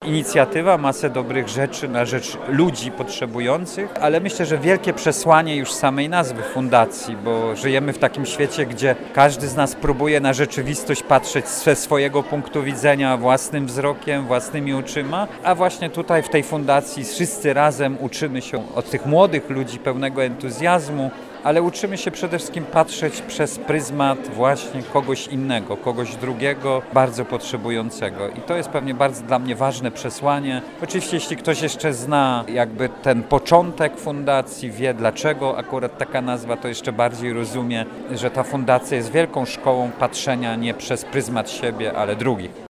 inicjatywa, masę dobrych rzeczy na rzecz ludzi potrzebujących, ale myślę, że wielkie przesłanie już samej nazwy fundacji, bo żyjemy w takim świecie, gdzie każdy z nas próbuje na rzeczywistość patrzeć ze swojego punktu widzenia, własnym wzrokiem, własnymi oczyma, a właśnie tutaj w tej fundacji wszyscy razem uczymy się od tych młodych ludzi pełnego entuzjazmu, ale uczymy się przede wszystkim patrzeć przez pryzmat właśnie kogoś innego, kogoś drugiego, bardzo potrzebującego. I to jest pewnie bardzo dla mnie ważne przesłanie. Oczywiście jeśli ktoś jeszcze zna jakby ten początek fundacji, wie dlaczego akurat taka nazwa, to jeszcze bardziej rozumie, że ta fundacja jest wielką szkołą patrzenia nie przez pryzmat siebie, ale drugich.